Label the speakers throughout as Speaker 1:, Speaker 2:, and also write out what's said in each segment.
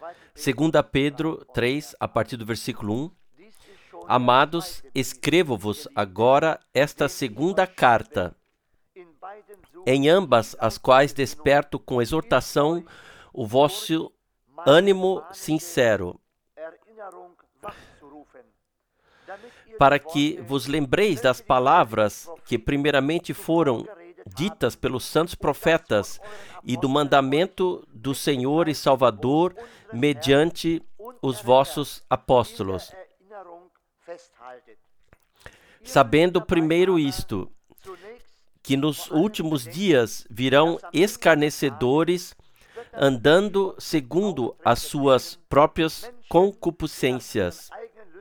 Speaker 1: 2 Pedro 3, a partir do versículo 1. Amados, escrevo-vos agora esta segunda carta, em ambas as quais desperto com exortação o vosso ânimo sincero, para que vos lembreis das palavras que primeiramente foram ditas pelos santos profetas e do mandamento do Senhor e Salvador mediante os vossos apóstolos. Sabendo primeiro isto, que nos últimos dias virão escarnecedores, andando segundo as suas próprias concupiscências,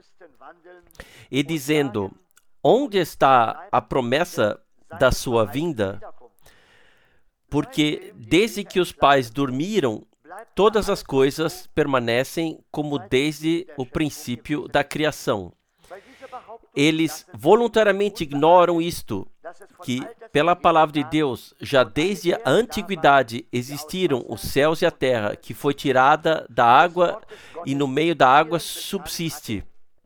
Speaker 1: e dizendo: onde está a promessa da sua vinda? Porque desde que os pais dormiram, todas as coisas permanecem como desde o princípio da criação. Eles voluntariamente ignoram isto, que, pela palavra de Deus, já desde a antiguidade existiram os céus e a terra, que foi tirada da água e no meio da água subsiste,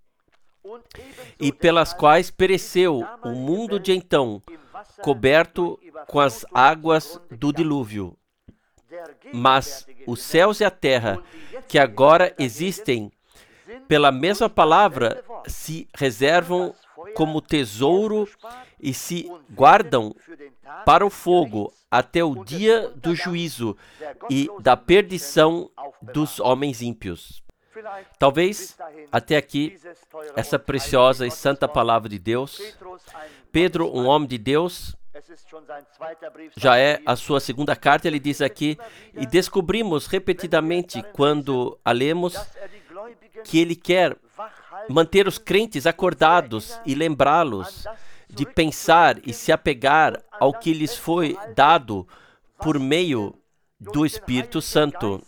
Speaker 1: e pelas quais pereceu o mundo de então, coberto com as águas do dilúvio. Mas os céus e a terra, que agora existem, pela mesma palavra, se reservam como tesouro e se guardam para o fogo até o dia do juízo e da perdição dos homens ímpios. Talvez, até aqui, essa preciosa e santa palavra de Deus. Pedro, um homem de Deus, já é a sua segunda carta, ele diz aqui, e descobrimos repetidamente, quando a lemos, que ele quer manter os crentes acordados e lembrá-los de pensar e se apegar ao que lhes foi dado por meio do Espírito Santo.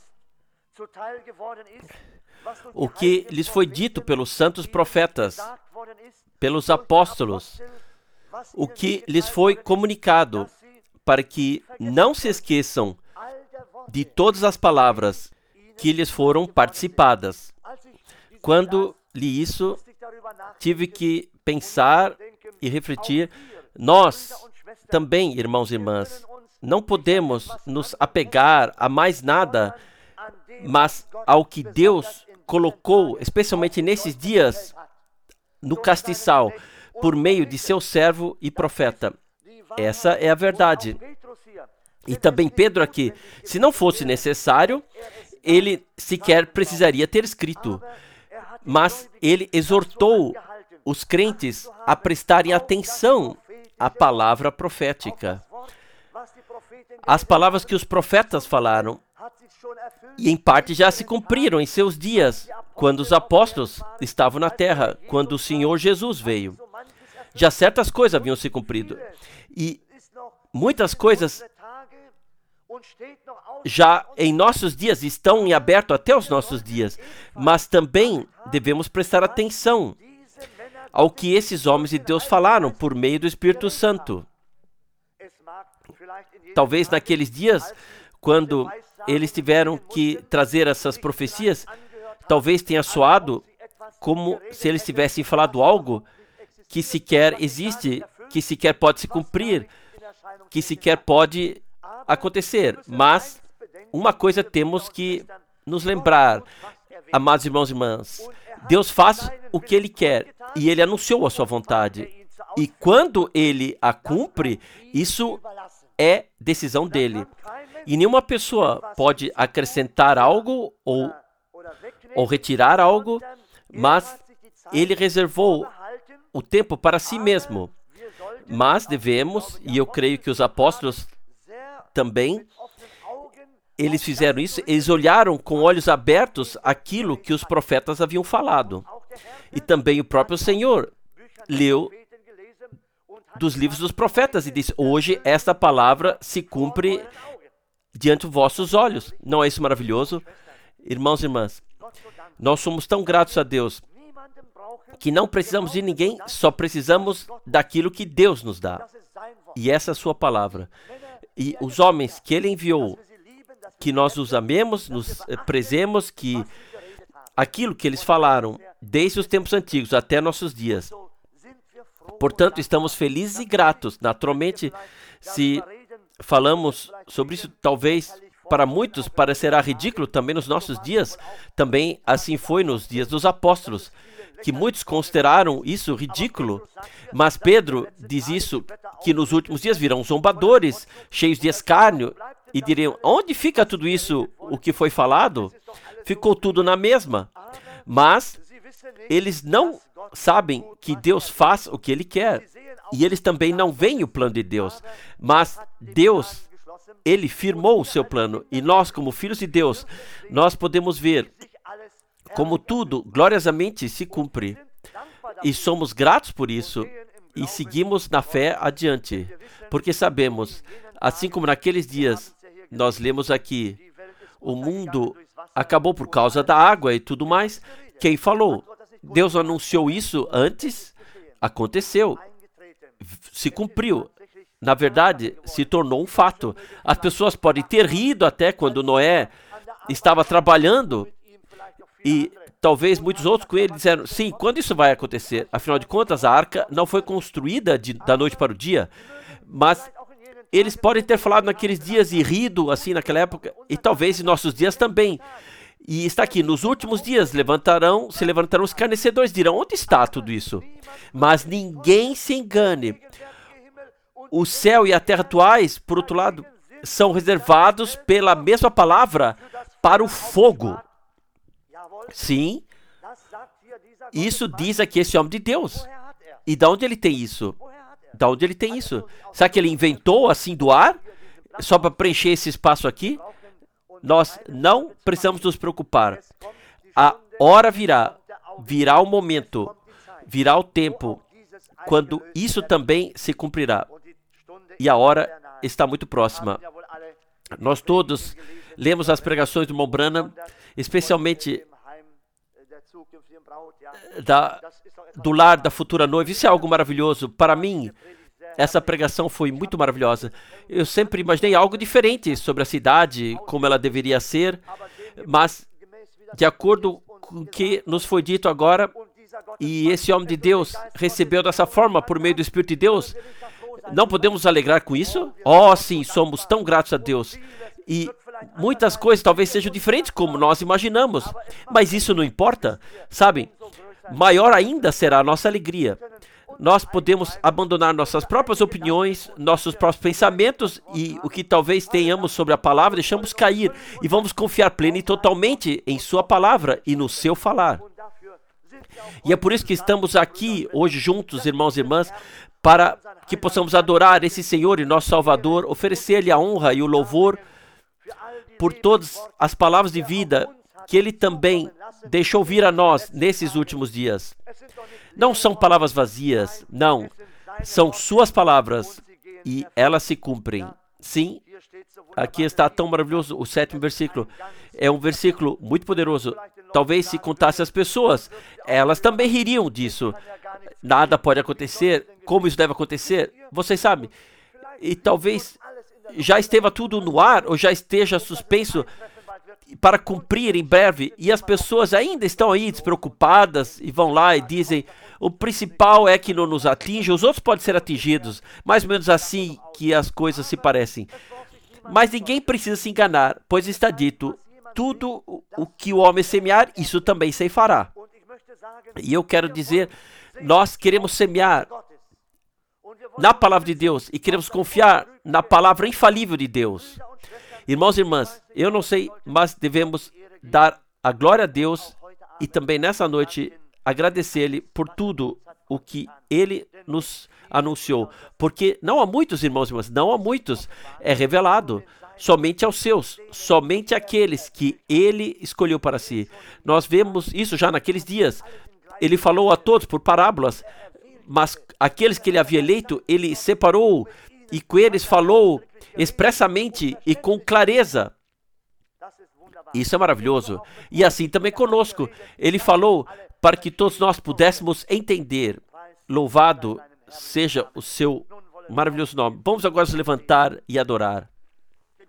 Speaker 1: O que lhes foi dito pelos santos profetas, pelos apóstolos, o que lhes foi comunicado, para que não se esqueçam de todas as palavras que lhes foram participadas. Quando li isso, tive que pensar e refletir. Nós também, irmãos e irmãs, não podemos nos apegar a mais nada, mas ao que Deus colocou, especialmente nesses dias, no castiçal, por meio de seu servo e profeta. Essa é a verdade. E também Pedro aqui, se não fosse necessário, ele sequer precisaria ter escrito. Mas ele exortou os crentes a prestarem atenção à palavra profética. As palavras que os profetas falaram, e em parte já se cumpriram em seus dias, quando os apóstolos estavam na terra, quando o Senhor Jesus veio. Já certas coisas haviam se cumprido. E muitas coisas já em nossos dias estão em aberto até os nossos dias. Mas também devemos prestar atenção ao que esses homens de Deus falaram por meio do Espírito Santo. Talvez naqueles dias, quando eles tiveram que trazer essas profecias, talvez tenha soado como se eles tivessem falado algo que sequer existe, que sequer pode se cumprir, que sequer pode acontecer. Mas uma coisa temos que nos lembrar, amados irmãos e irmãs, Deus faz o que Ele quer e Ele anunciou a sua vontade. E quando Ele a cumpre, isso é decisão dele. E nenhuma pessoa pode acrescentar algo ou retirar algo, mas Ele reservou o tempo para si mesmo. Mas devemos, e eu creio que os apóstolos também, eles fizeram isso, eles olharam com olhos abertos aquilo que os profetas haviam falado. E também o próprio Senhor leu dos livros dos profetas e disse: hoje esta palavra se cumpre diante dos vossos olhos. Não é isso maravilhoso? Irmãos e irmãs, nós somos tão gratos a Deus que não precisamos de ninguém, só precisamos daquilo que Deus nos dá. E essa é a sua palavra. E os homens que Ele enviou, que nós nos amemos, nos prezemos, que aquilo que eles falaram desde os tempos antigos até nossos dias. Portanto, estamos felizes e gratos. Naturalmente, se falamos sobre isso, talvez para muitos parecerá ridículo também nos nossos dias. Também assim foi nos dias dos apóstolos, que muitos consideraram isso ridículo. Mas Pedro diz isso, que nos últimos dias virão zombadores, cheios de escárnio, e diriam, onde fica tudo isso, o que foi falado? Ficou tudo na mesma. Mas eles não sabem que Deus faz o que Ele quer. E eles também não veem o plano de Deus. Mas Deus, Ele firmou o seu plano. E nós, como filhos de Deus, nós podemos ver como tudo gloriosamente se cumpre. E somos gratos por isso. E seguimos na fé adiante. Porque sabemos, assim como naqueles dias, nós lemos aqui, o mundo acabou por causa da água e tudo mais. Quem falou? Deus anunciou isso antes, aconteceu, se cumpriu. Na verdade, se tornou um fato. As pessoas podem ter rido até quando Noé estava trabalhando e talvez muitos outros com ele disseram, sim, quando isso vai acontecer? Afinal de contas, a arca não foi construída da noite para o dia, mas eles podem ter falado naqueles dias e rido assim naquela época, e talvez em nossos dias também. E está aqui, nos últimos dias se levantarão os escarnecedores, dirão, onde está tudo isso? Mas ninguém se engane. O céu e a terra atuais, por outro lado, são reservados pela mesma palavra para o fogo. Sim, isso diz aqui esse homem de Deus. E de onde ele tem isso? De onde ele tem isso? Será que ele inventou assim do ar? Só para preencher esse espaço aqui? Nós não precisamos nos preocupar. A hora virá o momento, virá o tempo, quando isso também se cumprirá. E a hora está muito próxima. Nós todos lemos as pregações do irmão Branham, especialmente do lar da futura noiva. Isso é algo maravilhoso. Para mim, essa pregação foi muito maravilhosa. Eu sempre imaginei algo diferente sobre a cidade, como ela deveria ser, mas de acordo com o que nos foi dito agora, e esse homem de Deus recebeu dessa forma por meio do Espírito de Deus, não podemos nos alegrar com isso? Oh, sim, somos tão gratos a Deus. E muitas coisas talvez sejam diferentes como nós imaginamos, mas isso não importa, sabem? Maior ainda será a nossa alegria. Nós podemos abandonar nossas próprias opiniões, nossos próprios pensamentos e o que talvez tenhamos sobre a palavra, deixamos cair e vamos confiar plena e totalmente em sua palavra e no seu falar. E é por isso que estamos aqui hoje juntos, irmãos e irmãs, para que possamos adorar esse Senhor e nosso Salvador, oferecer-lhe a honra e o louvor por todas as palavras de vida que Ele também deixou vir a nós nesses últimos dias. Não são palavras vazias, não. São suas palavras e elas se cumprem. Sim, aqui está tão maravilhoso o 7º versículo. É um versículo muito poderoso. Talvez se contasse as pessoas, elas também ririam disso. Nada pode acontecer. Como isso deve acontecer? Vocês sabem. E talvez já esteja tudo no ar ou já esteja suspenso para cumprir em breve. E as pessoas ainda estão aí despreocupadas e vão lá e dizem, o principal é que não nos atinja, os outros podem ser atingidos. Mais ou menos assim que as coisas se parecem. Mas ninguém precisa se enganar, pois está dito, tudo o que o homem semear, isso também ceifará. E eu quero dizer, nós queremos semear na palavra de Deus e queremos confiar na palavra infalível de Deus. Irmãos e irmãs, eu não sei, mas devemos dar a glória a Deus e também nessa noite agradecer-lhe por tudo o que Ele nos anunciou. Porque não há muitos, irmãos e irmãs, não há muitos. É revelado somente aos seus, somente àqueles que Ele escolheu para si. Nós vemos isso já naqueles dias. Ele falou a todos por parábolas, mas aqueles que Ele havia eleito, Ele separou e com eles falou expressamente e com clareza. Isso é maravilhoso. E assim também conosco. Ele falou para que todos nós pudéssemos entender. Louvado seja o seu maravilhoso nome. Vamos agora nos levantar e adorar.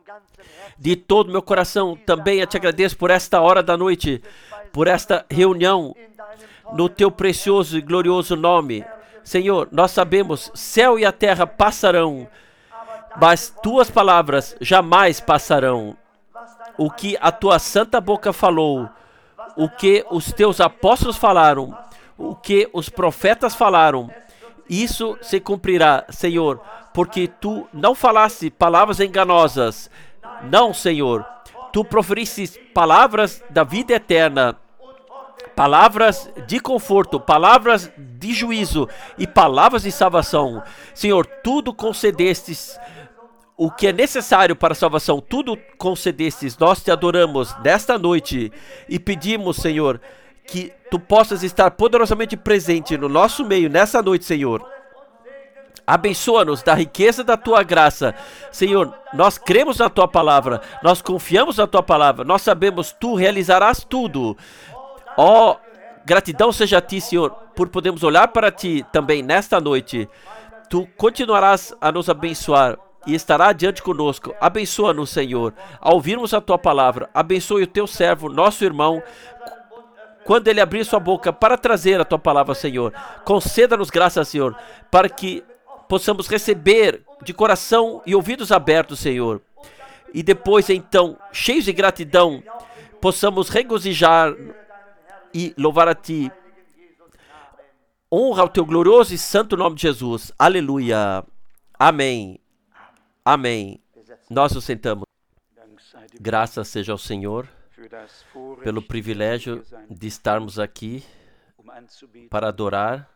Speaker 1: De todo meu coração, também eu te agradeço por esta hora da noite, por esta reunião, no teu precioso e glorioso nome. Senhor, nós sabemos, céu e a terra passarão, mas tuas palavras jamais passarão. O que a tua santa boca falou, o que os teus apóstolos falaram, o que os profetas falaram, isso se cumprirá, Senhor, porque tu não falaste palavras enganosas. Não, Senhor, tu proferiste palavras da vida eterna, palavras de conforto, palavras de juízo e palavras de salvação. Senhor, tudo concedestes. O que é necessário para a salvação, tudo concedestes. Nós te adoramos nesta noite e pedimos, Senhor, que tu possas estar poderosamente presente no nosso meio nessa noite, Senhor. Abençoa-nos da riqueza da tua graça. Senhor, nós cremos na tua palavra, nós confiamos na tua palavra, nós sabemos tu realizarás tudo. Ó, gratidão seja a ti, Senhor, por podermos olhar para ti também nesta noite. Tu continuarás a nos abençoar e estará adiante conosco. Abençoa-nos, Senhor, ao ouvirmos a tua palavra. Abençoe o teu servo, nosso irmão, quando ele abrir sua boca para trazer a tua palavra, Senhor. Conceda-nos graça, Senhor, para que possamos receber de coração e ouvidos abertos, Senhor. E depois, então, cheios de gratidão, possamos regozijar e louvar a ti. Honra ao teu glorioso e santo nome de Jesus. Aleluia. Amém. Amém. Nós nos sentamos. Graças seja ao Senhor pelo privilégio de estarmos aqui para adorar.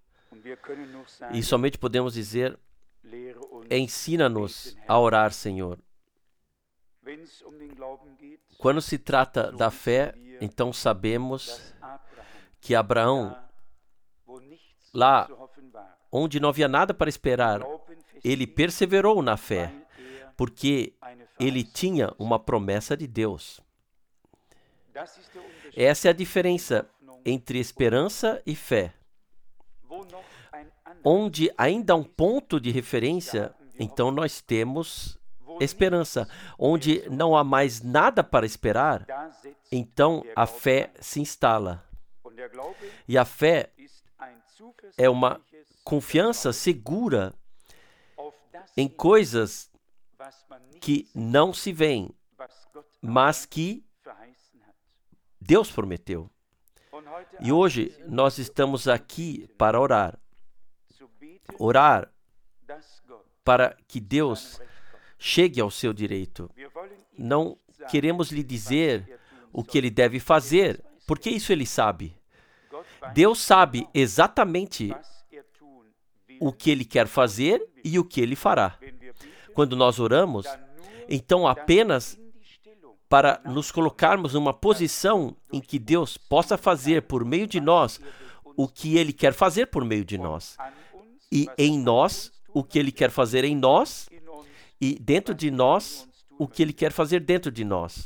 Speaker 1: E somente podemos dizer, ensina-nos a orar, Senhor. Quando se trata da fé, então sabemos que Abraão, lá onde não havia nada para esperar, ele perseverou na fé, porque ele tinha uma promessa de Deus. Essa é a diferença entre esperança e fé. Onde ainda há um ponto de referência, então nós temos esperança. Onde não há mais nada para esperar, então a fé se instala. E a fé é uma confiança segura em coisas que não se veem, mas que Deus prometeu. E hoje nós estamos aqui para orar. Orar para que Deus chegue ao seu direito. Não queremos lhe dizer o que ele deve fazer, porque isso ele sabe. Deus sabe exatamente o que ele quer fazer e o que ele fará. Quando nós oramos, então apenas para nos colocarmos numa posição em que Deus possa fazer por meio de nós o que ele quer fazer por meio de nós. E em nós, o que ele quer fazer em nós, e dentro de nós, o que ele quer fazer dentro de nós.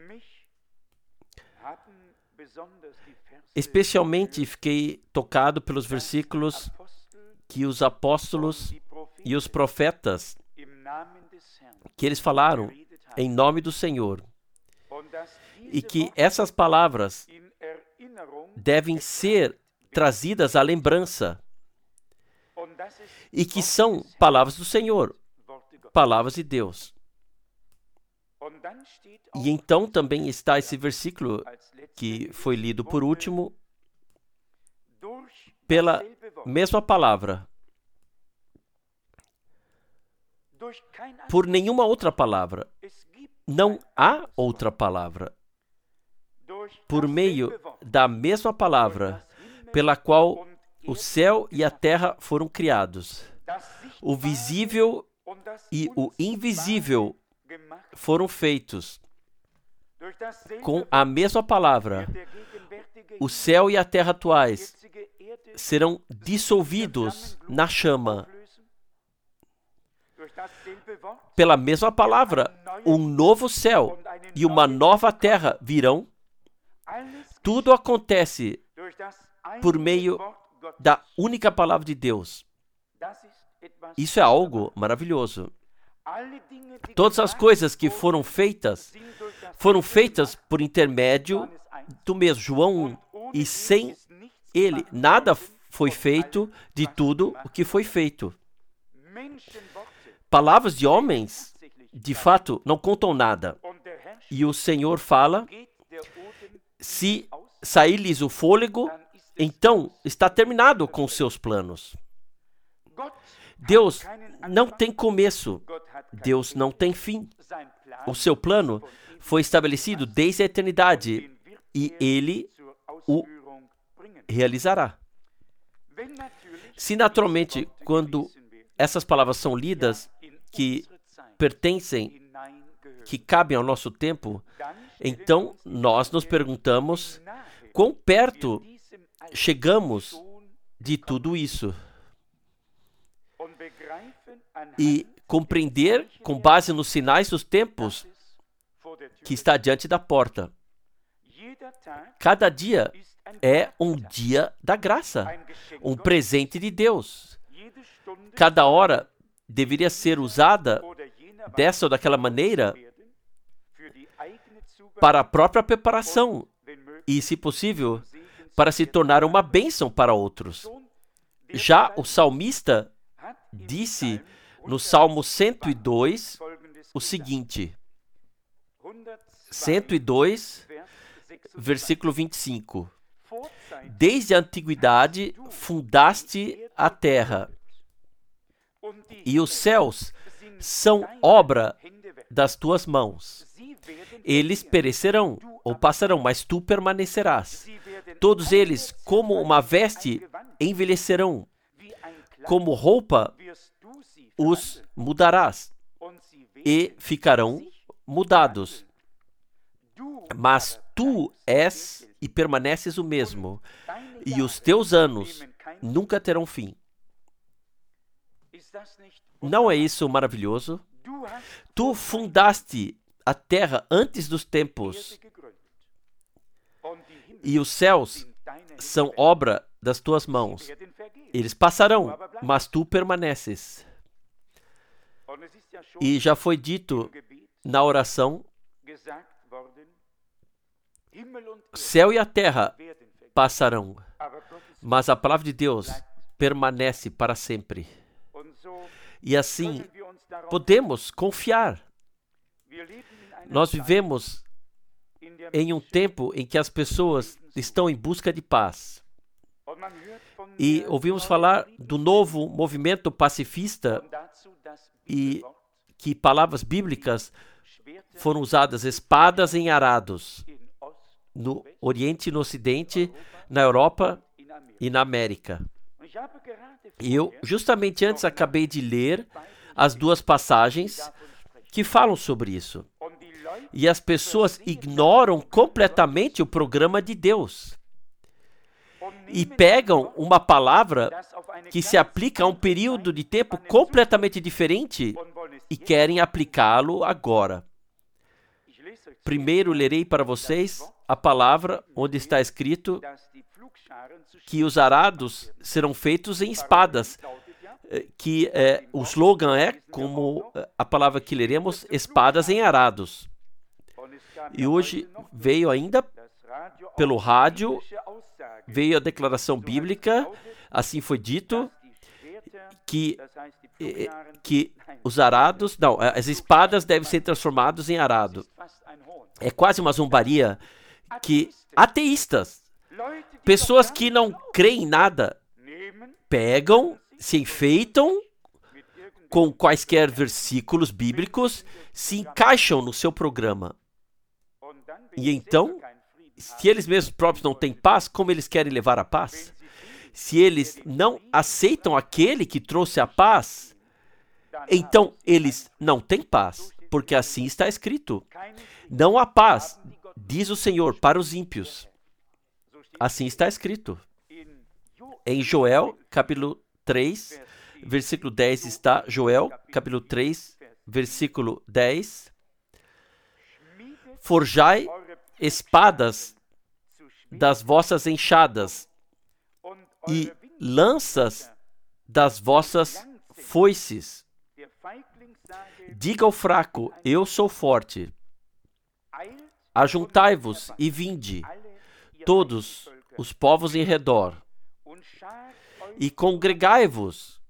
Speaker 1: Especialmente fiquei tocado pelos versículos que os apóstolos e os profetas, que eles falaram em nome do Senhor. E que essas palavras devem ser trazidas à lembrança. E que são palavras do Senhor, palavras de Deus. E então também está esse versículo que foi lido por último, pela mesma palavra. Por nenhuma outra palavra. Não há outra palavra. Por meio da mesma palavra, pela qual o céu e a terra foram criados. O visível e o invisível foram feitos. Com a mesma palavra, o céu e a terra atuais serão dissolvidos na chama. Pela mesma palavra, um novo céu e uma nova terra virão. Tudo acontece por meio da única palavra de Deus. Isso é algo maravilhoso. Todas as coisas que foram feitas por intermédio do mesmo. João 1. E sem ele, nada foi feito de tudo o que foi feito. Palavras de homens, de fato, não contam nada. E o Senhor fala, se sair-lhes o fôlego, então está terminado com os seus planos. Deus não tem começo. Deus não tem fim. O seu plano foi estabelecido desde a eternidade e Ele o realizará. Se naturalmente, quando essas palavras são lidas, que pertencem, que cabem ao nosso tempo, então nós nos perguntamos quão perto chegamos de tudo isso. E compreender, com base nos sinais dos tempos, que está diante da porta. Cada dia é um dia da graça, um presente de Deus. Cada hora deveria ser usada dessa ou daquela maneira para a própria preparação e, se possível, para se tornar uma bênção para outros. Já o salmista disse no Salmo 102 o seguinte, 102, versículo 25. Desde a antiguidade fundaste a terra, e os céus são obra das tuas mãos. Eles perecerão ou passarão, mas tu permanecerás. Todos eles, como uma veste, envelhecerão. Como roupa, os mudarás e ficarão mudados. Mas tu és e permaneces o mesmo, e os teus anos nunca terão fim. Não é isso maravilhoso? Tu fundaste a terra antes dos tempos, e os céus são obra das tuas mãos. Eles passarão, mas tu permaneces. E já foi dito na oração, céu e a terra passarão, mas a palavra de Deus permanece para sempre. E assim, podemos confiar. Nós vivemos em um tempo em que as pessoas estão em busca de paz. E ouvimos falar do novo movimento pacifista e que palavras bíblicas foram usadas, espadas em arados, no Oriente e no Ocidente, na Europa e na América. E eu, justamente antes, acabei de ler as duas passagens que falam sobre isso. E as pessoas ignoram completamente o programa de Deus. E pegam uma palavra que se aplica a um período de tempo completamente diferente e querem aplicá-lo agora. Primeiro lerei para vocês a palavra onde está escrito que os arados serão feitos em espadas, que o slogan é, como a palavra que leremos, espadas em arados. E hoje veio ainda pelo rádio, veio a declaração bíblica, assim foi dito, que os arados, não, as espadas devem ser transformadas em arado. É quase uma zombaria que ateístas, pessoas que não creem em nada, pegam, se enfeitam com quaisquer versículos bíblicos, se encaixam no seu programa. E então, se eles mesmos próprios não têm paz, como eles querem levar a paz? Se eles não aceitam aquele que trouxe a paz, então eles não têm paz, porque assim está escrito. Não há paz, diz o Senhor, para os ímpios. Assim está escrito. Em Joel, capítulo 3, versículo 10 está, Joel, capítulo 3, versículo 10. Forjai espadas das vossas enxadas e lanças das vossas foices. Diga ao fraco, eu sou forte. Ajuntai-vos e vinde, todos os povos em redor, e congregai-vos.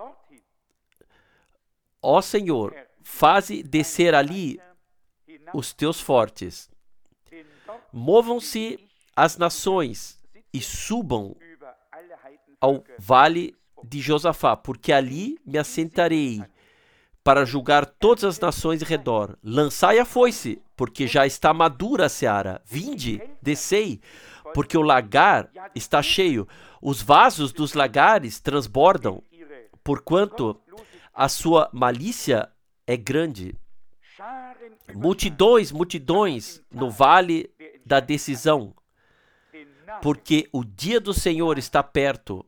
Speaker 1: Ó Senhor, faze descer ali os teus fortes. Movam-se as nações e subam ao vale de Josafá, porque ali me assentarei para julgar todas as nações em redor. Lançai a foice, porque já está madura a seara. Vinde, descei, porque o lagar está cheio. Os vasos dos lagares transbordam, porquanto a sua malícia é grande. Multidões, multidões no vale da decisão, porque o dia do Senhor está perto,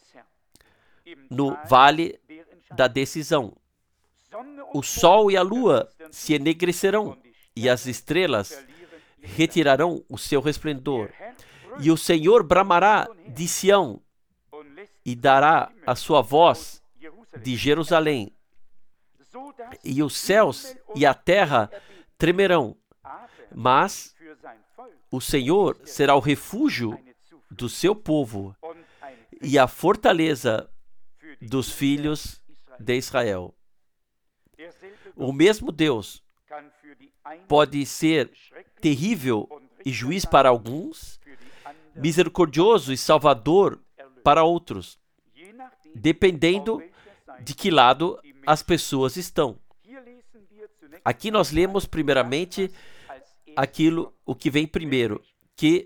Speaker 1: no vale da decisão. O sol e a lua se enegrecerão, e as estrelas retirarão o seu resplendor. E o Senhor bramará de Sião, e dará a sua voz de Jerusalém. E os céus e a terra tremerão, mas o Senhor será o refúgio do seu povo e a fortaleza dos filhos de Israel. O mesmo Deus pode ser terrível e juiz para alguns, misericordioso e salvador para outros, dependendo de que lado as pessoas estão. Aqui nós lemos primeiramente o que vem primeiro, que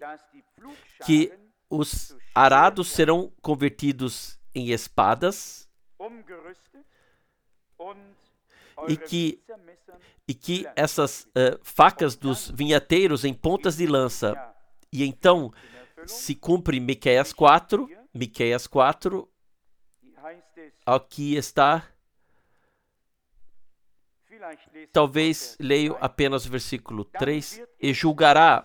Speaker 1: os arados serão convertidos em espadas e que essas facas dos vinhateiros em pontas de lança. E então se cumpre Miqueias 4, aqui está. Talvez leio apenas o versículo 3. E julgará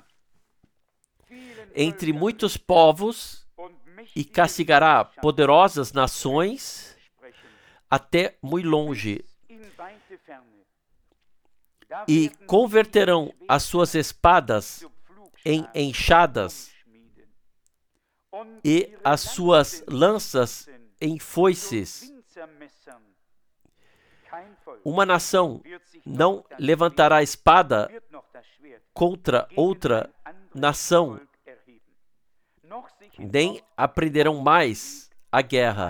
Speaker 1: entre muitos povos e castigará poderosas nações até muito longe. E converterão as suas espadas em enxadas e as suas lanças em foices. Uma nação não levantará espada contra outra nação, nem aprenderão mais a guerra.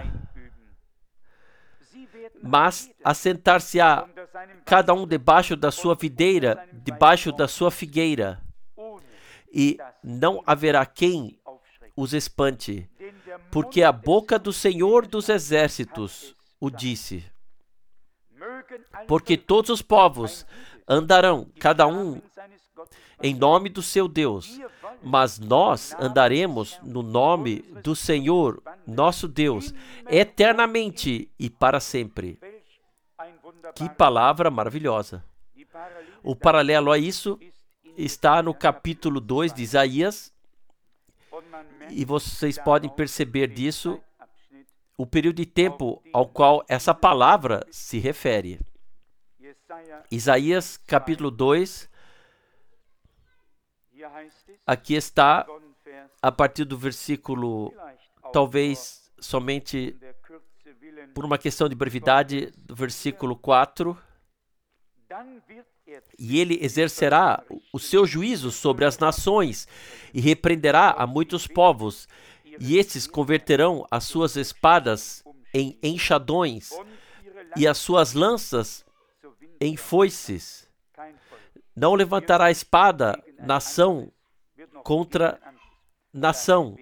Speaker 1: Mas assentar-se-á cada um debaixo da sua videira, debaixo da sua figueira, e não haverá quem os espante, porque a boca do Senhor dos Exércitos o disse. Porque todos os povos andarão, cada um, em nome do seu Deus, mas nós andaremos no nome do Senhor, nosso Deus, eternamente e para sempre. Que palavra maravilhosa! O paralelo a isso está no capítulo 2 de Isaías, e vocês podem perceber disso o período de tempo ao qual essa palavra se refere. Isaías capítulo 2, aqui está, a partir do versículo, talvez somente por uma questão de brevidade, do versículo 4. E ele exercerá o seu juízo sobre as nações e repreenderá a muitos povos, e estes converterão as suas espadas em enxadões e as suas lanças em foices. Não levantará espada nação contra nação,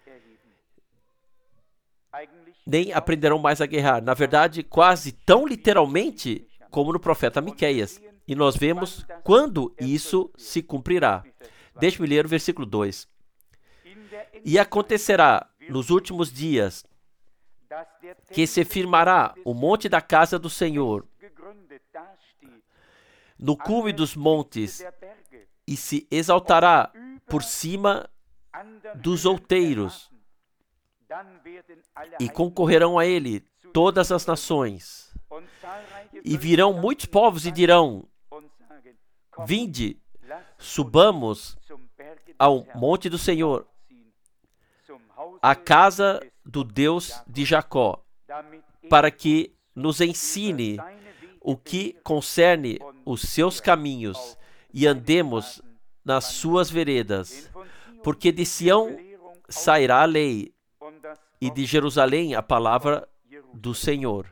Speaker 1: nem aprenderão mais a guerrear. Na verdade, quase tão literalmente como no profeta Miqueias. E nós vemos quando isso se cumprirá. Deixe-me ler o versículo 2. E acontecerá nos últimos dias que se firmará o monte da casa do Senhor no cume dos montes e se exaltará por cima dos outeiros, e concorrerão a ele todas as nações. E virão muitos povos e dirão: vinde, subamos ao monte do Senhor, à casa do Deus de Jacó, para que nos ensine o que concerne os seus caminhos e andemos nas suas veredas. Porque de Sião sairá a lei e de Jerusalém a palavra do Senhor.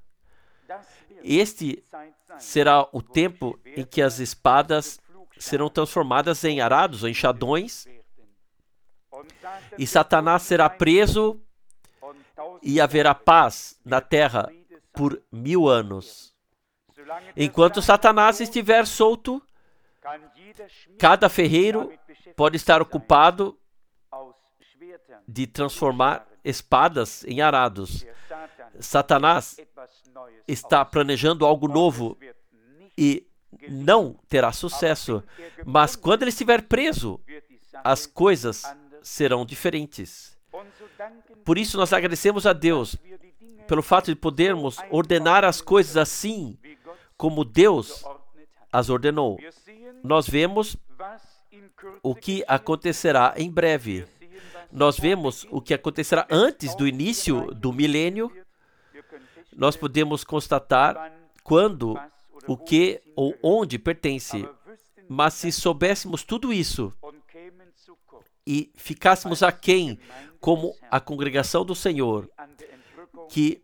Speaker 1: Este será o tempo em que as espadas serão transformadas em arados ou enxadões, e Satanás será preso e haverá paz na terra por 1000 anos. Enquanto Satanás estiver solto, cada ferreiro pode estar ocupado de transformar espadas em arados. Satanás está planejando algo novo e não terá sucesso. Mas quando ele estiver preso, as coisas serão diferentes. Por isso nós agradecemos a Deus pelo fato de podermos ordenar as coisas assim como Deus as ordenou. Nós vemos o que acontecerá em breve. Nós vemos o que acontecerá antes do início do milênio. Nós podemos constatar quando, o que ou onde pertence. Mas se soubéssemos tudo isso e ficássemos aquém como a congregação do Senhor, que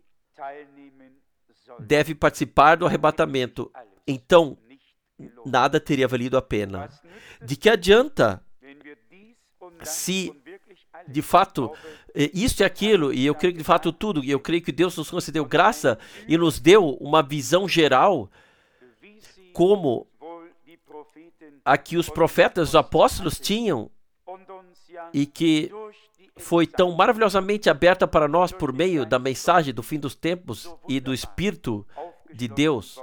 Speaker 1: deve participar do arrebatamento, então nada teria valido a pena. De que adianta se de fato isso e aquilo, e eu creio que de fato tudo, e eu creio que Deus nos concedeu graça e nos deu uma visão geral, como a que os profetas, os apóstolos tinham, e que foi tão maravilhosamente aberta para nós por meio da mensagem do fim dos tempos e do Espírito de Deus.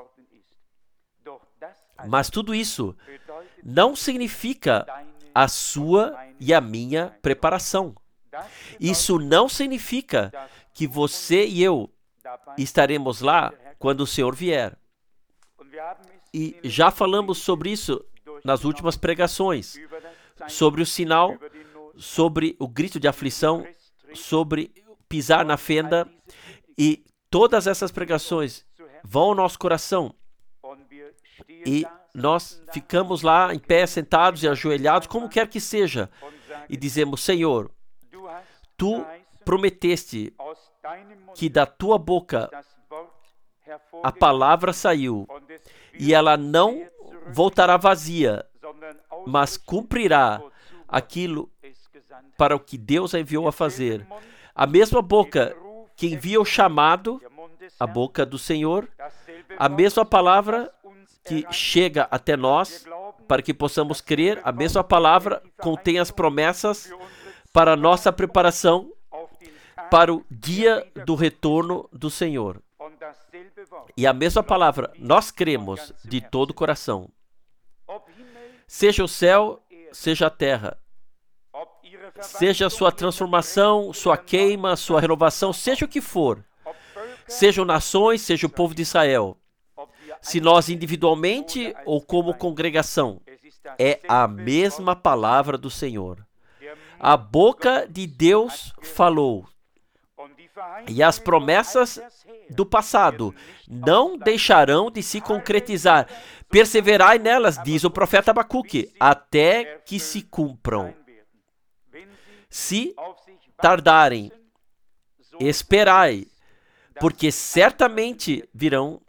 Speaker 1: Mas tudo isso não significa a sua e a minha preparação. Isso não significa que você e eu estaremos lá quando o Senhor vier. E já falamos sobre isso nas últimas pregações, sobre o sinal, sobre o grito de aflição, sobre pisar na fenda, e todas essas pregações vão ao nosso coração. E nós ficamos lá em pé, sentados e ajoelhados, como quer que seja, e dizemos: Senhor, Tu prometeste que da Tua boca a palavra saiu, e ela não voltará vazia, mas cumprirá aquilo para o que Deus a enviou a fazer. A mesma boca que envia o chamado, a boca do Senhor, a mesma palavra que chega até nós para que possamos crer, a mesma palavra contém as promessas para a nossa preparação para o dia do retorno do Senhor. E a mesma palavra nós cremos de todo o coração. Seja o céu, seja a terra, seja a sua transformação, sua queima, sua renovação, seja o que for, sejam nações, seja o povo de Israel, se nós individualmente ou como congregação, é a mesma palavra do Senhor. A boca de Deus falou, e as promessas do passado não deixarão de se concretizar. Perseverai nelas, diz o profeta Abacuque, até que se cumpram. Se tardarem, esperai, porque certamente virão.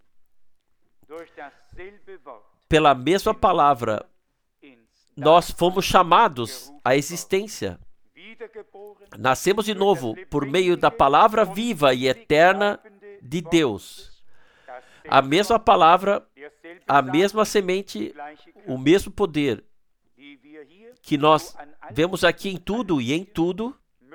Speaker 1: Pela mesma palavra, nós fomos chamados à existência. Nascemos de novo por meio da palavra viva e eterna de Deus. A mesma palavra, a mesma semente, o mesmo poder que nós vemos aqui em tudo e em tudo,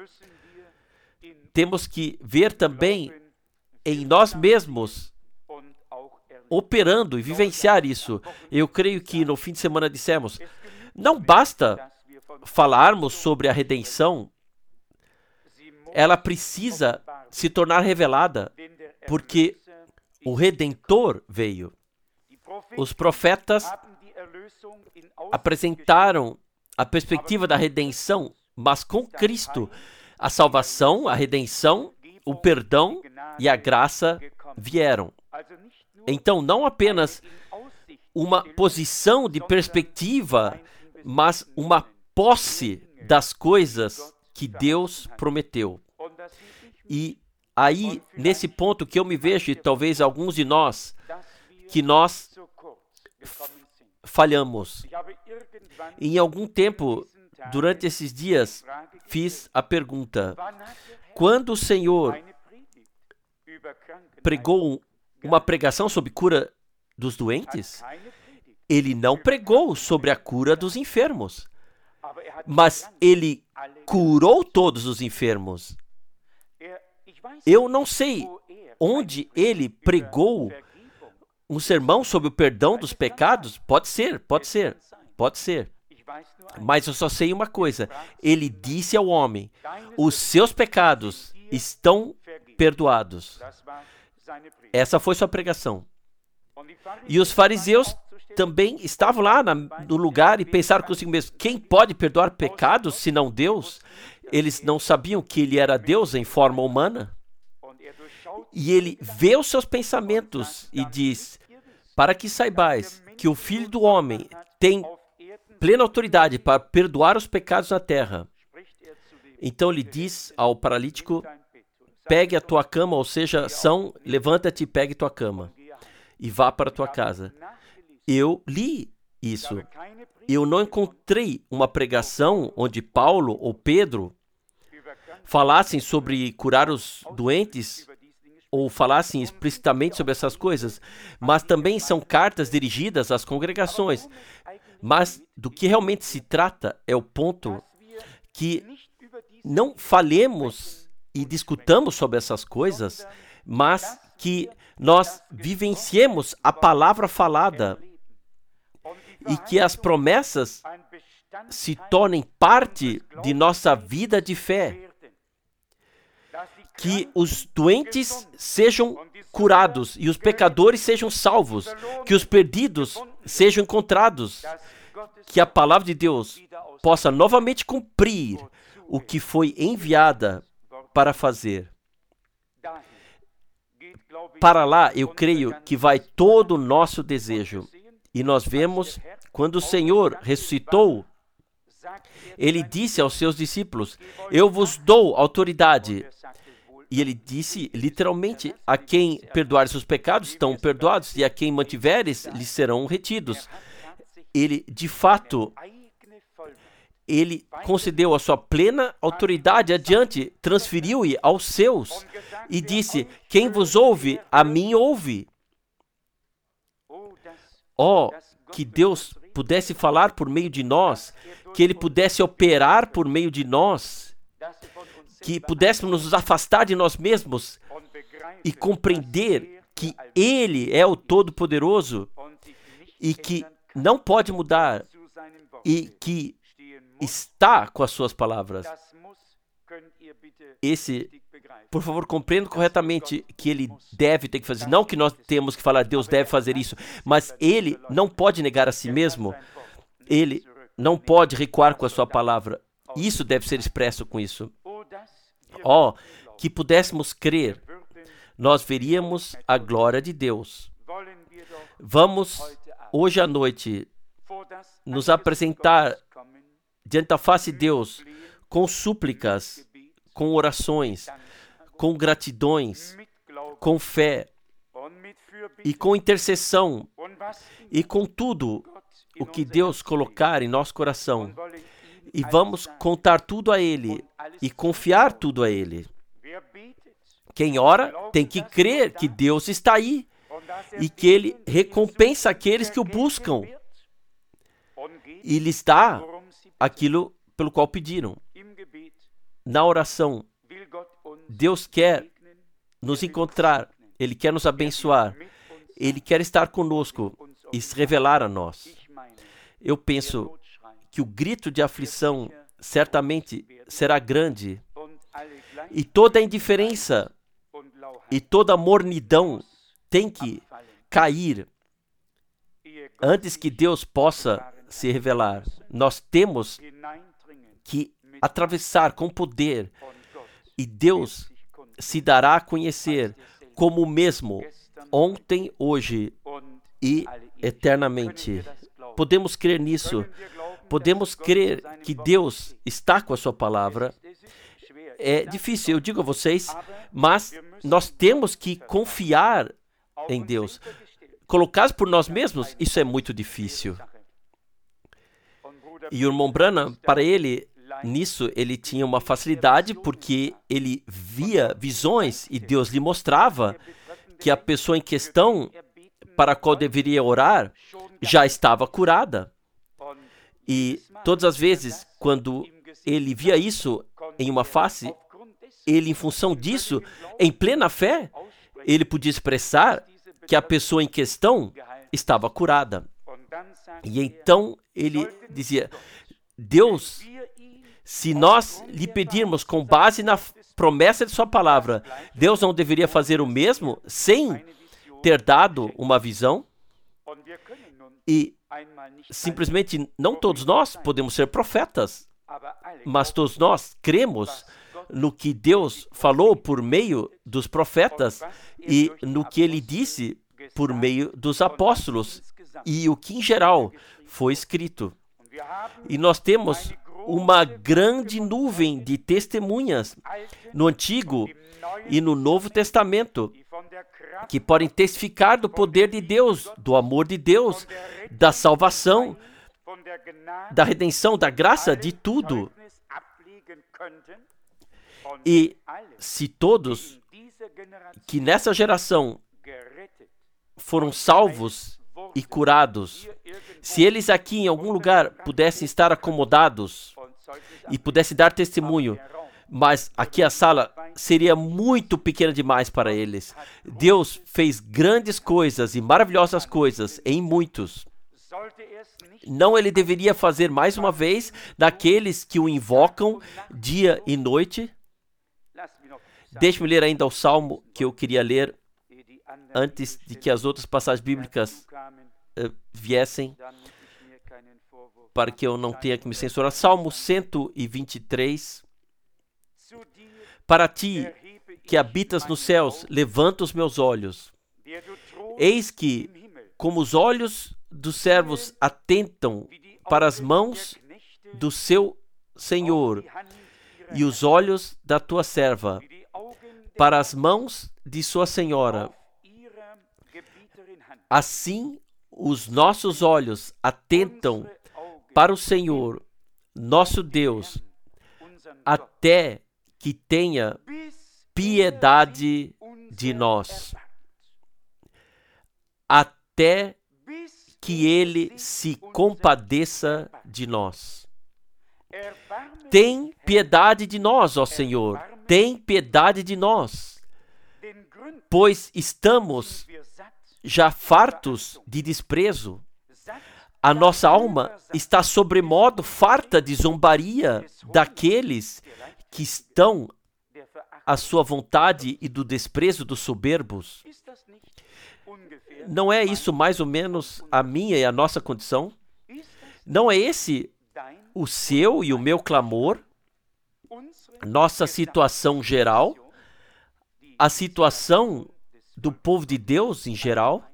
Speaker 1: temos que ver também em nós mesmos, operando e vivenciar isso. Eu creio que no fim de semana dissemos, não basta falarmos sobre a redenção, ela precisa se tornar revelada, porque o Redentor veio. Os profetas apresentaram a perspectiva da redenção, mas com Cristo, a salvação, a redenção, o perdão e a graça vieram. Então, não apenas uma posição de perspectiva, mas uma posse das coisas que Deus prometeu. E aí, nesse ponto que eu me vejo, e talvez alguns de nós, que nós falhamos. Em algum tempo, durante esses dias, fiz a pergunta: quando o Senhor pregou uma pregação sobre cura dos doentes, ele não pregou sobre a cura dos enfermos, mas ele curou todos os enfermos. Eu não sei onde ele pregou um sermão sobre o perdão dos pecados. Pode ser. Mas eu só sei uma coisa. Ele disse ao homem: os seus pecados estão perdoados. Essa foi sua pregação. E os fariseus também estavam lá no lugar e pensaram consigo mesmo: quem pode perdoar pecados senão Deus? Eles não sabiam que ele era Deus em forma humana. E ele vê os seus pensamentos e diz: para que saibais que o Filho do Homem tem plena autoridade para perdoar os pecados na terra. Então ele diz ao paralítico: pegue a tua cama, ou seja, levanta-te e pegue tua cama e vá para a tua casa. Eu li isso. Eu não encontrei uma pregação onde Paulo ou Pedro falassem sobre curar os doentes ou falassem explicitamente sobre essas coisas, mas também são cartas dirigidas às congregações. Mas do que realmente se trata é o ponto que não falemos e discutamos sobre essas coisas, mas que nós vivenciemos a palavra falada e que as promessas se tornem parte de nossa vida de fé. Que os doentes sejam curados e os pecadores sejam salvos, que os perdidos sejam encontrados, que a palavra de Deus possa novamente cumprir o que foi enviada para fazer. Para lá, eu creio que vai todo o nosso desejo. E nós vemos, quando o Senhor ressuscitou, ele disse aos seus discípulos: eu vos dou autoridade. E ele disse, literalmente: a quem perdoares os pecados estão perdoados, e a quem mantiveres, lhes serão retidos. Ele, de fato, ele concedeu a sua plena autoridade adiante, transferiu-a aos seus, e disse: quem vos ouve, a mim ouve. Que Deus pudesse falar por meio de nós, que ele pudesse operar por meio de nós, que pudéssemos nos afastar de nós mesmos e compreender que ele é o Todo-Poderoso e que não pode mudar e que está com as suas palavras. Por favor, compreenda corretamente que ele deve ter que fazer. Não que nós temos que falar, Deus deve fazer isso, mas ele não pode negar a si mesmo. Ele não pode recuar com a sua palavra. Isso deve ser expresso com isso. Que pudéssemos crer, nós veríamos a glória de Deus. Vamos, hoje à noite, nos apresentar diante da face de Deus com súplicas, com orações, com gratidões, com fé e com intercessão e com tudo o que Deus colocar em nosso coração. E vamos contar tudo a Ele e confiar tudo a Ele. Quem ora tem que crer que Deus está aí e que Ele recompensa aqueles que o buscam e lhes dá aquilo pelo qual pediram. Na oração, Deus quer nos encontrar, Ele quer nos abençoar, Ele quer estar conosco e se revelar a nós. Eu penso que o grito de aflição certamente será grande, e toda a indiferença e toda a mornidão tem que cair antes que Deus possa se revelar. Nós temos que atravessar com poder e Deus se dará a conhecer como o mesmo ontem, hoje e eternamente. Podemos crer nisso. Podemos crer que Deus está com a sua palavra. É difícil, eu digo a vocês, mas nós temos que confiar em Deus. Colocados por nós mesmos, isso é muito difícil. E o irmão Branham, para ele, nisso, ele tinha uma facilidade porque ele via visões e Deus lhe mostrava que a pessoa em questão para a qual deveria orar já estava curada. E todas as vezes, quando ele via isso em uma face, ele, em função disso, em plena fé, ele podia expressar que a pessoa em questão estava curada. E então ele dizia: Deus, se nós lhe pedirmos com base na promessa de sua palavra, Deus não deveria fazer o mesmo sem ter dado uma visão? E simplesmente não todos nós podemos ser profetas, mas todos nós cremos no que Deus falou por meio dos profetas e no que ele disse por meio dos apóstolos e o que em geral foi escrito. E nós temos uma grande nuvem de testemunhas no Antigo e no Novo Testamento que podem testificar do poder de Deus, do amor de Deus, da salvação, da redenção, da graça, de tudo. E se todos que nessa geração foram salvos e curados, se eles aqui em algum lugar pudessem estar acomodados e pudessem dar testemunho, mas aqui a sala seria muito pequena demais para eles. Deus fez grandes coisas e maravilhosas coisas em muitos. Não ele deveria fazer mais uma vez daqueles que o invocam dia e noite? Deixe-me ler ainda o Salmo que eu queria ler antes de que as outras passagens bíblicas viessem, para que eu não tenha que me censurar. Salmo 123. Para ti, que habitas nos céus, levanto os meus olhos. Eis que, como os olhos dos servos atentam para as mãos do seu Senhor, e os olhos da tua serva para as mãos de sua senhora, assim os nossos olhos atentam para o Senhor, nosso Deus, até que tenha piedade de nós, até que Ele se compadeça de nós. Tem piedade de nós, ó Senhor, tem piedade de nós, pois estamos já fartos de desprezo. A nossa alma está sobremodo farta de zombaria daqueles que estão à sua vontade e do desprezo dos soberbos. Não é isso mais ou menos a minha e a nossa condição? Não é esse o seu e o meu clamor? Nossa situação geral? A situação do povo de Deus em geral?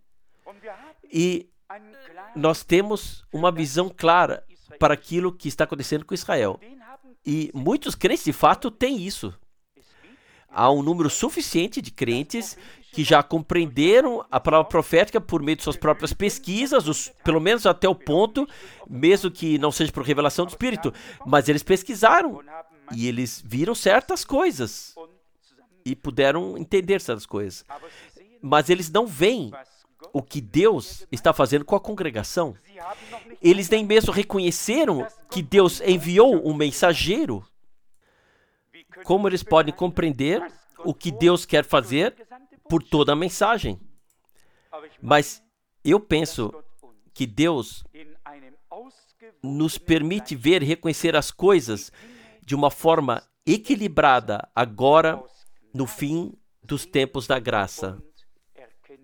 Speaker 1: E nós temos uma visão clara para aquilo que está acontecendo com Israel. E muitos crentes, de fato, têm isso. Há um número suficiente de crentes que já compreenderam a palavra profética por meio de suas próprias pesquisas, pelo menos até o ponto, mesmo que não seja por revelação do Espírito, mas eles pesquisaram e eles viram certas coisas e puderam entender certas coisas. Mas eles não veem o que Deus está fazendo com a congregação. Eles nem mesmo reconheceram que Deus enviou um mensageiro. Como eles podem compreender o que Deus quer fazer por toda a mensagem? Mas eu penso que Deus nos permite ver e reconhecer as coisas de uma forma equilibrada agora, no fim dos tempos da graça.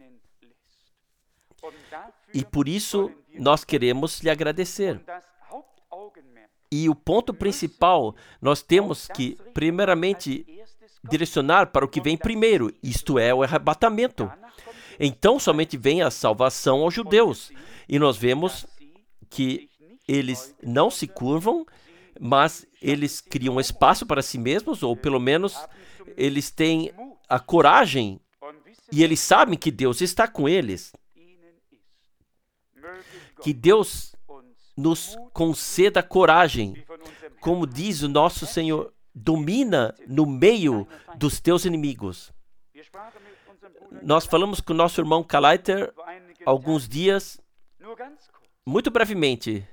Speaker 1: E por isso nós queremos lhe agradecer. E o ponto principal, nós temos que, primeiramente, direcionar para o que vem primeiro, isto é, o arrebatamento. Então, somente vem a salvação aos judeus. E nós vemos que eles não se curvam, mas eles criam espaço para si mesmos, ou pelo menos eles têm a coragem, e eles sabem que Deus está com eles. Que Deus nos conceda coragem, como diz o nosso Senhor, domina no meio dos teus inimigos. Nós falamos com o nosso irmão Kaleiter alguns dias, muito brevemente,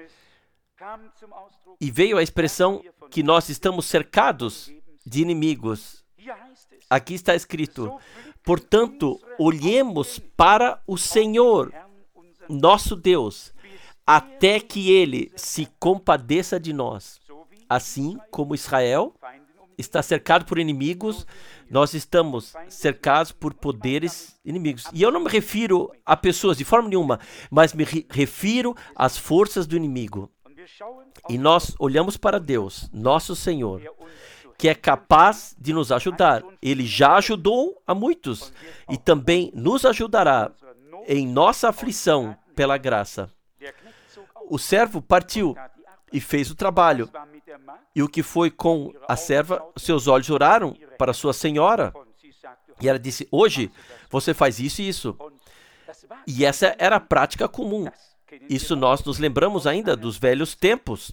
Speaker 1: e veio a expressão que nós estamos cercados de inimigos. Aqui está escrito: portanto, olhemos para o Senhor, nosso Deus, até que Ele se compadeça de nós. Assim como Israel está cercado por inimigos, nós estamos cercados por poderes inimigos. E eu não me refiro a pessoas de forma nenhuma, mas me refiro às forças do inimigo. E nós olhamos para Deus, nosso Senhor, que é capaz de nos ajudar. Ele já ajudou a muitos e também nos ajudará em nossa aflição pela graça. O servo partiu e fez o trabalho. E o que foi com a serva? Seus olhos oraram para sua senhora. E ela disse: hoje você faz isso e isso. E essa era a prática comum. Isso nós nos lembramos ainda dos velhos tempos.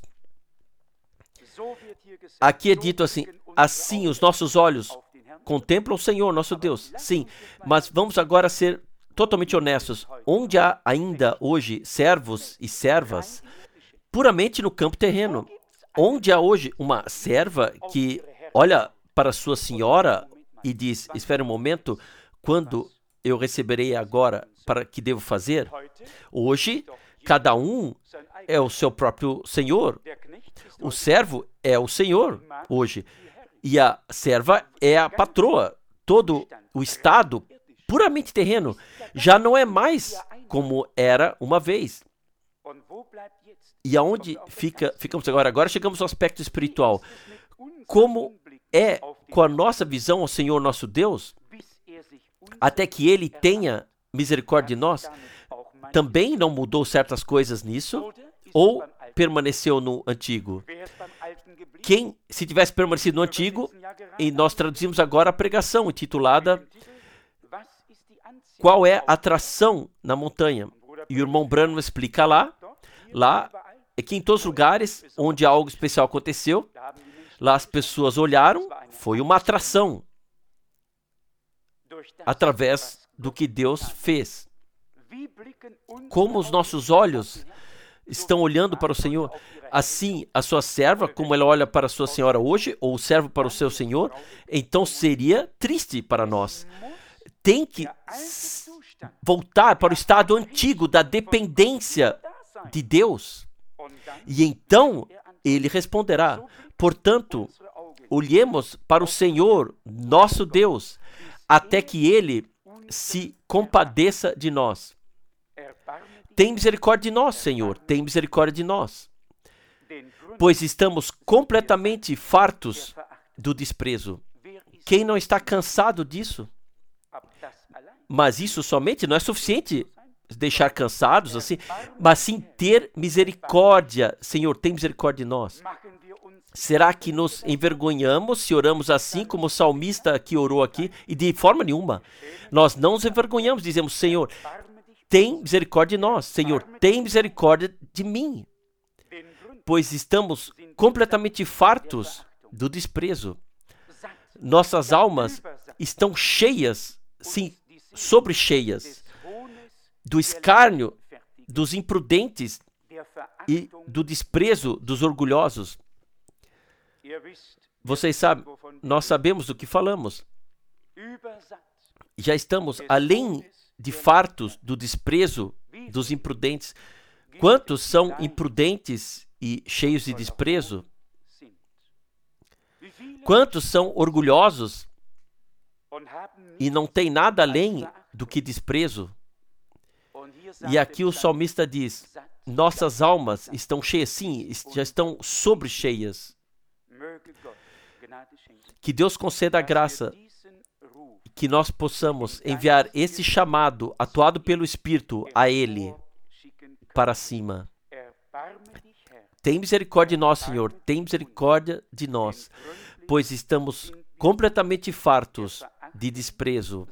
Speaker 1: Aqui é dito assim: assim os nossos olhos contemplam o Senhor, nosso Deus. Sim, mas vamos agora ser totalmente honestos. Onde há ainda hoje servos e servas puramente no campo terreno? Onde há hoje uma serva que olha para sua senhora e diz: espere um momento, quando eu receberei agora, para que devo fazer? Hoje, cada um é o seu próprio senhor. O servo é o senhor hoje. E a serva é a patroa. Todo o estado puramente terreno já não é mais como era uma vez. E aonde ficamos agora? Agora chegamos ao aspecto espiritual. Como é com a nossa visão ao Senhor nosso Deus, até que Ele tenha misericórdia de nós? Também não mudou certas coisas nisso? Ou permaneceu no antigo? Quem, se tivesse permanecido no antigo, e nós traduzimos agora a pregação intitulada Qual é a atração na montanha? E o irmão Branham explica lá é que em todos os lugares onde algo especial aconteceu, lá as pessoas olharam, foi uma atração através do que Deus fez. Como os nossos olhos estão olhando para o Senhor, assim a sua serva, como ela olha para a sua senhora hoje, ou o servo para o seu senhor, então seria triste para nós. Tem que voltar para o estado antigo da dependência de Deus. E então Ele responderá. Portanto, olhemos para o Senhor, nosso Deus, até que Ele se compadeça de nós. Tem misericórdia de nós, Senhor, tem misericórdia de nós, pois estamos completamente fartos do desprezo. Quem não está cansado disso? Mas isso somente não é suficiente, deixar cansados assim, mas sim ter misericórdia. Senhor, tem misericórdia de nós. Será que nos envergonhamos se oramos assim como o salmista que orou aqui? E de forma nenhuma. Nós não nos envergonhamos, dizemos: Senhor, tem misericórdia de nós. Senhor, tem misericórdia de mim. Pois estamos completamente fartos do desprezo. Nossas almas estão cheias, sim, sobrecheias, do escárnio dos imprudentes e do desprezo dos orgulhosos. Vocês sabem, nós sabemos do que falamos. Já estamos além de fartos do desprezo dos imprudentes. Quantos são imprudentes e cheios de desprezo? Quantos são orgulhosos e não têm nada além do que desprezo? E aqui o salmista diz, nossas almas estão cheias, sim, já estão sobrecheias. Que Deus conceda a graça, que nós possamos enviar esse chamado, atuado pelo Espírito, a Ele, para cima. Tem misericórdia de nós, Senhor, tem misericórdia de nós, pois estamos completamente fartos de desprezo.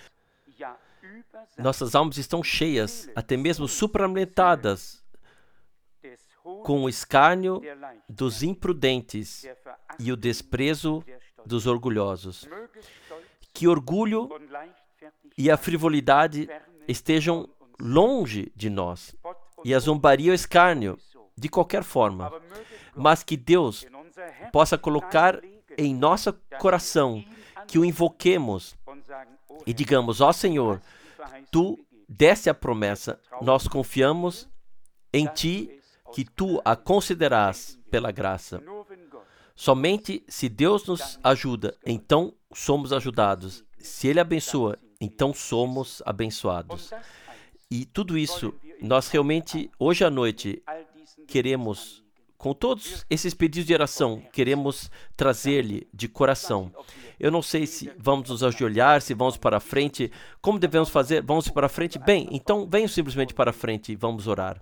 Speaker 1: Nossas almas estão cheias, até mesmo supramentadas, com o escárnio dos imprudentes e o desprezo dos orgulhosos. Que orgulho e a frivolidade estejam longe de nós, e a zombaria e o escárnio, de qualquer forma, mas que Deus possa colocar em nosso coração, que o invoquemos e digamos, ó Senhor, Tu deste a promessa, nós confiamos em Ti, que Tu a concederás pela graça. Somente se Deus nos ajuda, então somos ajudados. Se Ele abençoa, então somos abençoados. E tudo isso, nós realmente, hoje à noite, queremos, com todos esses pedidos de oração, queremos trazer-lhe de coração. Eu não sei se vamos nos ajoelhar, se vamos para frente, como devemos fazer? Vamos para frente? Bem, então venham simplesmente para frente e vamos orar.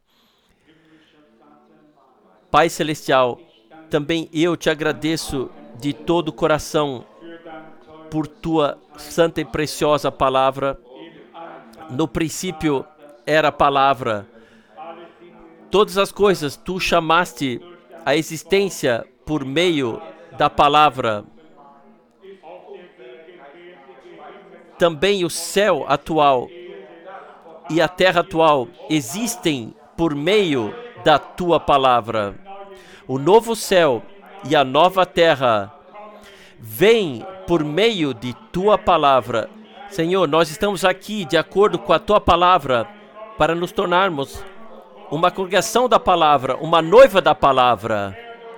Speaker 1: Pai Celestial, também eu te agradeço de todo o coração por Tua santa e preciosa palavra. No princípio era a palavra. Todas as coisas Tu chamaste a existência por meio da palavra. Também o céu atual e a terra atual existem por meio da Tua palavra. O novo céu e a nova terra vêm por meio de Tua palavra. Senhor, nós estamos aqui de acordo com a Tua palavra para nos tornarmos uma congregação da palavra, uma noiva da palavra.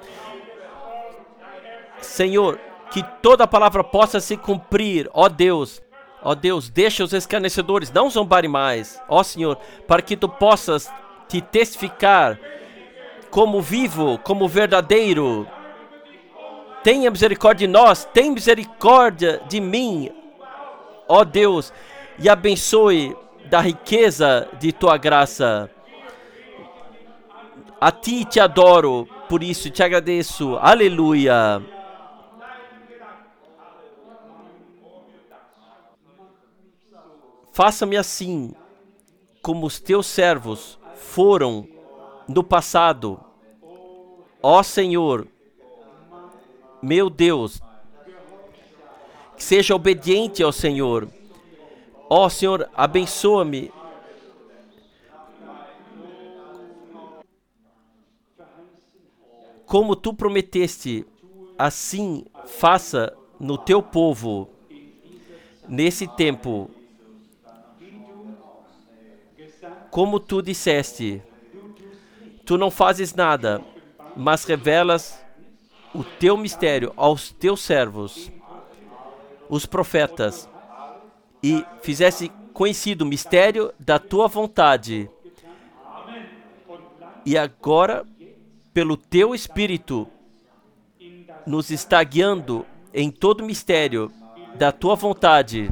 Speaker 1: Senhor, que toda a palavra possa se cumprir, ó Deus, deixa os escarnecedores não zombarem mais, ó Senhor, para que Tu possas te testificar como vivo, como verdadeiro. Tenha misericórdia de nós, tem misericórdia de mim, ó Deus, e abençoe da riqueza de Tua graça. A Ti te adoro, por isso te agradeço. Aleluia. Faça-me assim, como os Teus servos foram no passado. Ó Senhor, meu Deus, que seja obediente ao Senhor. Ó Senhor, abençoa-me. Como Tu prometeste, assim faça no Teu povo, nesse tempo. Como Tu disseste, Tu não fazes nada, mas revelas o Teu mistério aos Teus servos, os profetas, e fizesse conhecido o mistério da Tua vontade. E agora, pelo Teu Espírito, nos está guiando em todo o mistério da Tua vontade,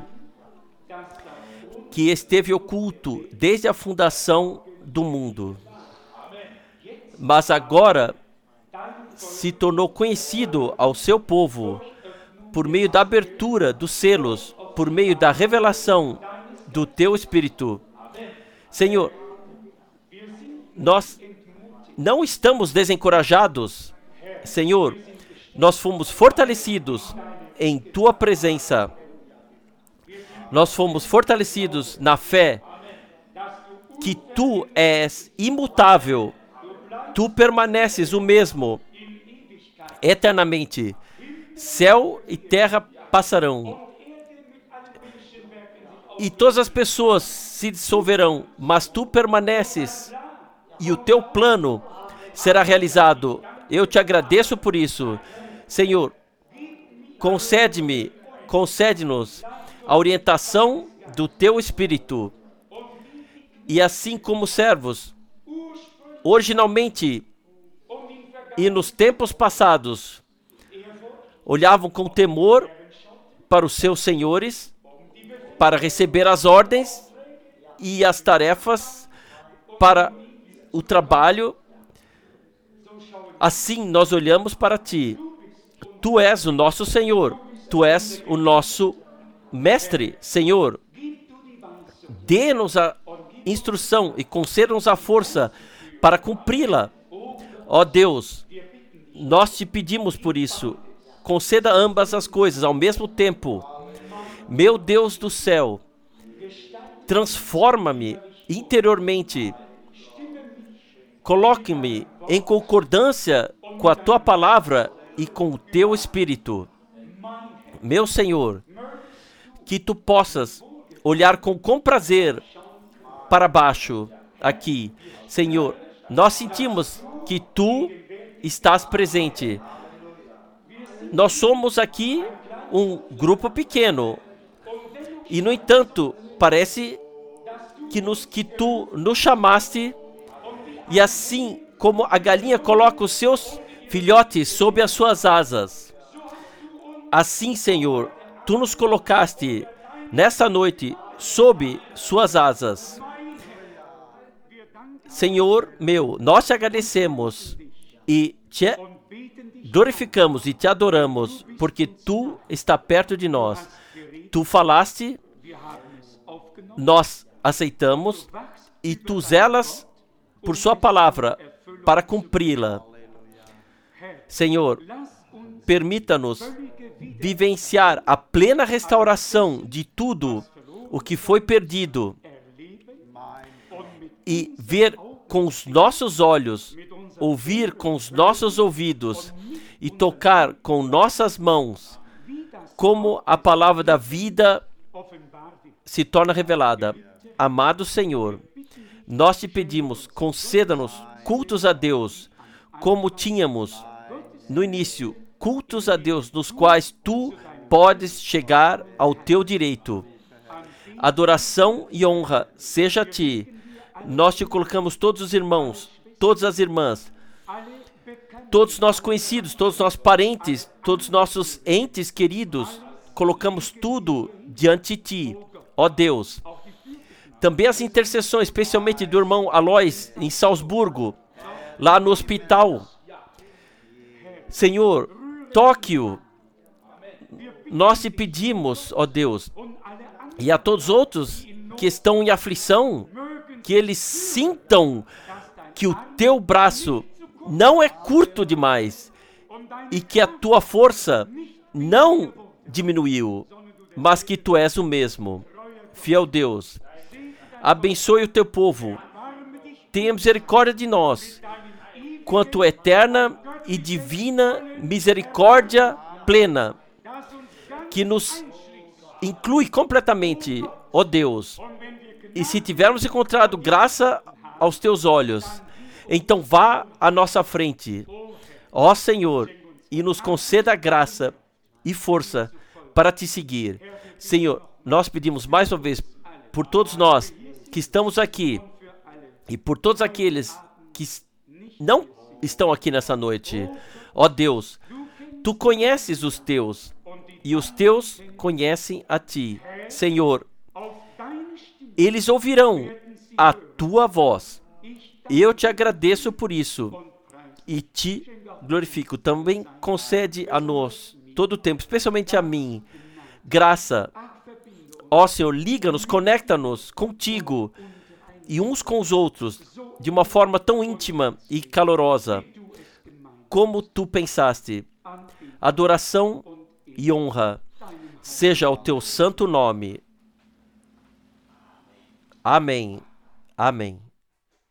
Speaker 1: que esteve oculto desde a fundação do mundo, mas agora se tornou conhecido ao Seu povo por meio da abertura dos selos, por meio da revelação do Teu Espírito. Senhor, nós não estamos desencorajados, Senhor, nós fomos fortalecidos em Tua presença. Nós fomos fortalecidos na fé que Tu és imutável, Tu permaneces o mesmo eternamente. Céu e terra passarão e todas as pessoas se dissolverão, mas Tu permaneces e o Teu plano será realizado. Eu te agradeço por isso. Senhor, concede-nos a orientação do Teu Espírito E assim como servos, originalmente e nos tempos passados, olhavam com temor para os seus senhores, para receber as ordens e as tarefas para o trabalho, assim nós olhamos para ti. Tu és o nosso Senhor, tu és o nosso Mestre, Senhor. Dê-nos a instrução e conceda-nos a força para cumpri-la. Ó Deus, nós te pedimos por isso. Conceda ambas as coisas ao mesmo tempo. Meu Deus do céu, transforma-me interiormente. Coloque-me em concordância com a tua palavra e com o teu Espírito. Meu Senhor, que tu possas olhar com prazer para baixo aqui. Senhor, nós sentimos que tu estás presente. Nós somos aqui um grupo pequeno e, no entanto, parece que tu nos chamaste, e assim como a galinha coloca os seus filhotes sob as suas asas, assim, Senhor, tu nos colocaste nessa noite sob suas asas. Senhor meu, nós te agradecemos e te glorificamos e te adoramos, porque tu está perto de nós. Tu falaste, nós aceitamos, e tu zelas por sua palavra para cumpri-la. Senhor, permita-nos vivenciar a plena restauração de tudo o que foi perdido e ver com os nossos olhos, ouvir com os nossos ouvidos e tocar com nossas mãos, como a palavra da vida se torna revelada. Amado Senhor, nós te pedimos, conceda-nos cultos a Deus, como tínhamos no início, cultos a Deus, nos quais tu podes chegar ao teu direito. Adoração e honra seja a ti. Nós te colocamos todos os irmãos, todas as irmãs, todos nós conhecidos, todos nós parentes, todos nossos entes queridos, colocamos tudo diante de ti, ó Deus. Também as intercessões, especialmente do irmão Alois, em Salzburgo, lá no hospital. Senhor, toque-o. Nós te pedimos, ó Deus, e a todos os outros que estão em aflição, que eles sintam que o teu braço não é curto demais e que a tua força não diminuiu, mas que tu és o mesmo. Fiel Deus, abençoe o teu povo, tenha misericórdia de nós, com a tua eterna e divina misericórdia plena, que nos inclui completamente, ó Deus. E se tivermos encontrado graça aos teus olhos, então vá à nossa frente, ó Senhor, e nos conceda graça e força para te seguir. Senhor, nós pedimos mais uma vez por todos nós que estamos aqui e por todos aqueles que não estão aqui nessa noite. Ó Deus, tu conheces os teus e os teus conhecem a ti. Senhor, eles ouvirão a tua voz. Eu te agradeço por isso e te glorifico. Também concede a nós, todo o tempo, especialmente a mim, graça. Ó Senhor, liga-nos, conecta-nos contigo e uns com os outros de uma forma tão íntima e calorosa como tu pensaste. Adoração e honra seja o teu santo nome. Amém. Amém.